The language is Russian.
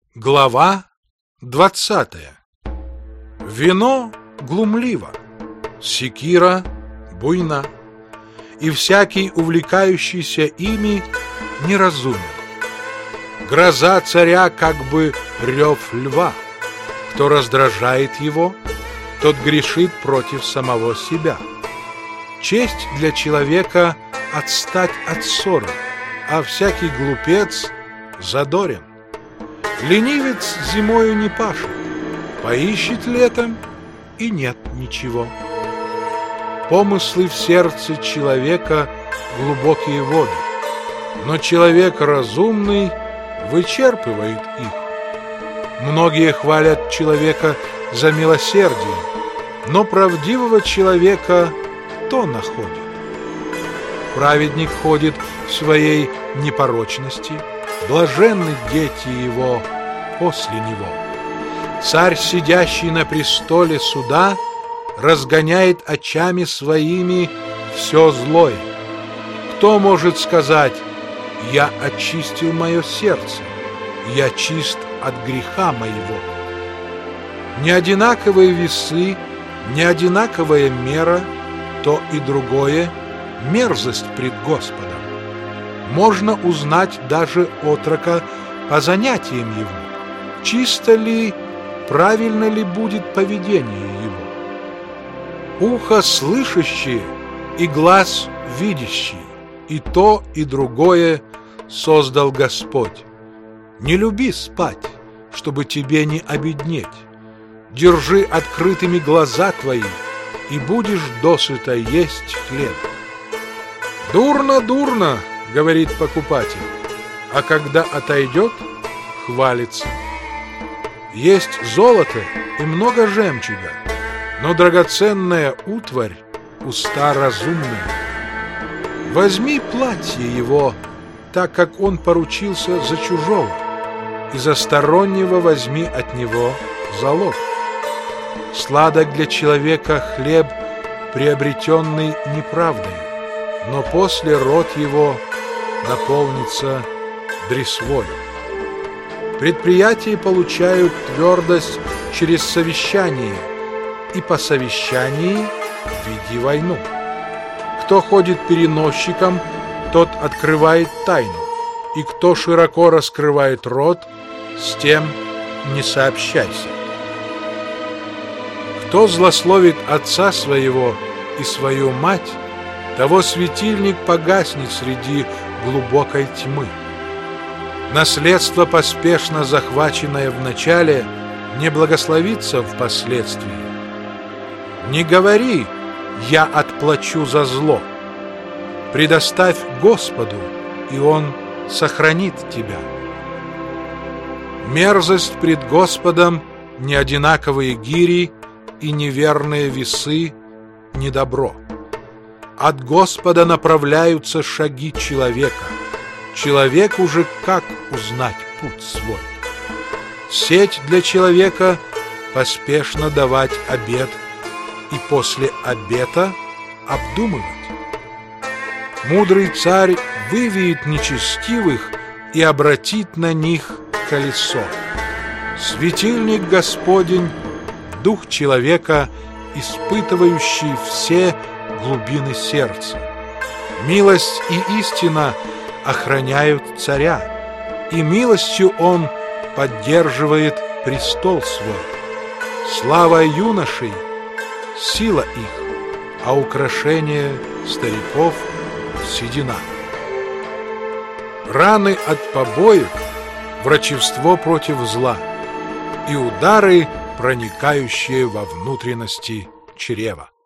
Глава 20. Вино глумливо, секира буйна, и всякий, увлекающийся ими, неразумен. Гроза царя как бы рев льва. Кто раздражает его, тот грешит против самого себя. Честь для человека — отстать от ссоры, а всякий глупец задорен. Ленивец зимою не пашет, поищет летом, и нет ничего. Помыслы в сердце человека — глубокие воды, но человек разумный вычерпывает их. Многие хвалят человека за милосердие, но правдивого человека то находит. Праведник ходит в своей непорочности, блаженны дети его после него. Царь, сидящий на престоле суда, разгоняет очами своими все злое. Кто может сказать: «Я очистил мое сердце, я чист от греха моего»? Не одинаковые весы, не одинаковая мера, то и другое — мерзость пред Господом. Можно узнать даже отрока по занятиям его, чисто ли, правильно ли будет поведение его. Ухо слышащее и глаз видящий, и то, и другое создал Господь. Не люби спать, чтобы тебе не обеднеть. Держи открытыми глаза твои, и будешь досыта есть хлеб. «Дурно, дурно», — говорит покупатель, а когда отойдет, хвалится. Есть золото и много жемчуга, но драгоценная утварь — уста разумная. Возьми платье его, так как он поручился за чужого, и за стороннего возьми от него залог. Сладок для человека хлеб, приобретенный неправдой, но после рот его наполнится дресвою. Предприятия получают твердость через совещание, и по совещании веди войну. Кто ходит переносчиком, тот открывает тайну, и кто широко раскрывает рот, с тем не сообщайся. Кто злословит отца своего и свою мать, того светильник погаснет среди глубокой тьмы. Наследство, поспешно захваченное в начале, не благословится впоследствии. Не говори: «Я отплачу за зло». Предоставь Господу, и Он сохранит тебя. Мерзость пред Господом — неодинаковые гири, и неверные весы — недобро. От Господа направляются шаги человека. Человеку же как узнать путь свой? Сеть для человека — поспешно давать обет, и после обета обдумывать. Мудрый царь вывеет нечестивых и обратит на них колесо. Светильник Господень — дух человека, испытывающий все глубины сердца. Милость и истина охраняют царя, и милостью он поддерживает престол свой. Слава юношей — сила их, а украшение стариков — седина. Раны от побоев — врачевство против зла, и удары, проникающие во внутренности чрева.